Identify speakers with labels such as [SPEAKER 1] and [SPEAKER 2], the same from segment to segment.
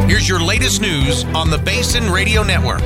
[SPEAKER 1] Here's your latest news on the Basin Radio Network.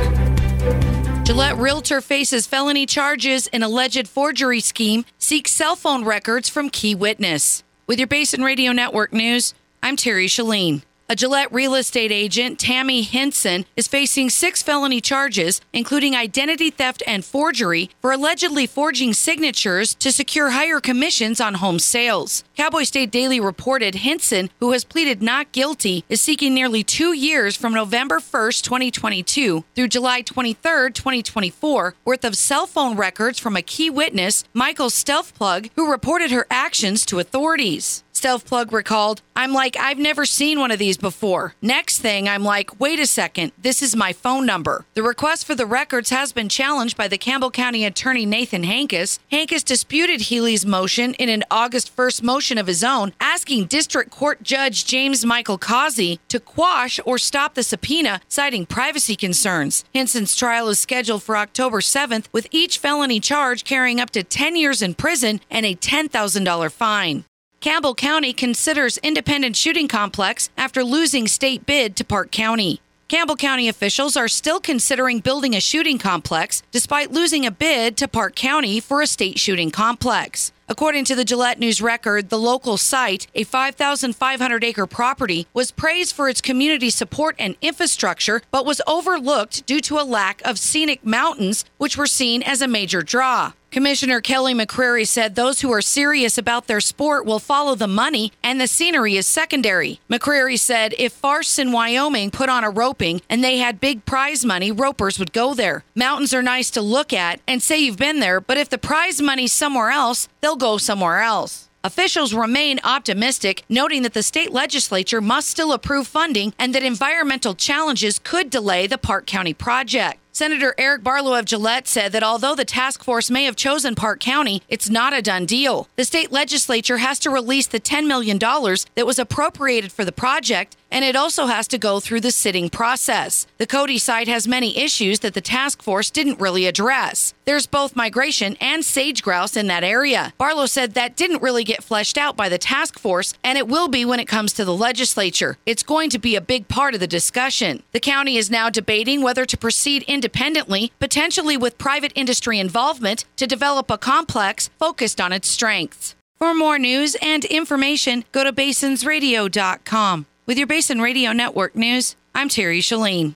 [SPEAKER 2] Gillette Realtor faces felony charges in alleged forgery scheme, seeks cell phone records from key witness. With your Basin Radio Network news, I'm Terry Shalene. A Gillette real estate agent, Tammy Henson, is facing 6 felony charges, including identity theft and forgery, for allegedly forging signatures to secure higher commissions on home sales. Cowboy State Daily reported Henson, who has pleaded not guilty, is seeking nearly 2 years from November 1st, 2022 through July 23rd, 2024, worth of cell phone records from a key witness, Michael Stealthplug, who reported her actions to authorities. Stealthplug recalled, "I'm like, I've never seen one of these before. Next thing, I'm like, wait a second, this is my phone number." The request for the records has been challenged by the Campbell County Attorney Nathan Hankes. Hankes disputed Healy's motion in an August 1st motion of his own, asking District Court Judge James Michael Causey to quash or stop the subpoena, citing privacy concerns. Henson's trial is scheduled for October 7th, with each felony charge carrying up to 10 years in prison and a $10,000 fine. Campbell County considers independent shooting complex after losing state bid to Park County. Campbell County officials are still considering building a shooting complex despite losing a bid to Park County for a state shooting complex. According to the Gillette News Record, the local site, a 5,500-acre property, was praised for its community support and infrastructure, but was overlooked due to a lack of scenic mountains, which were seen as a major draw. Commissioner Kelly McCreary said those who are serious about their sport will follow the money and the scenery is secondary. McCreary said if Farce in Wyoming put on a roping and they had big prize money, ropers would go there. Mountains are nice to look at and say you've been there, but if the prize money's somewhere else, they'll go somewhere else. Officials remain optimistic, noting that the state legislature must still approve funding and that environmental challenges could delay the Park County project. Senator Eric Barlow of Gillette said that although the task force may have chosen Park County, it's not a done deal. The state legislature has to release the $10 million that was appropriated for the project, and it also has to go through the sitting process. The Cody site has many issues that the task force didn't really address. There's both migration and sage grouse in that area. Barlow said that didn't really get fleshed out by the task force, and it will be when it comes to the legislature. It's going to be a big part of the discussion. The county is now debating whether to proceed independently, potentially with private industry involvement, to develop a complex focused on its strengths. For more news and information, go to basinsradio.com. With your Basin Radio Network news, I'm Terry Shalene.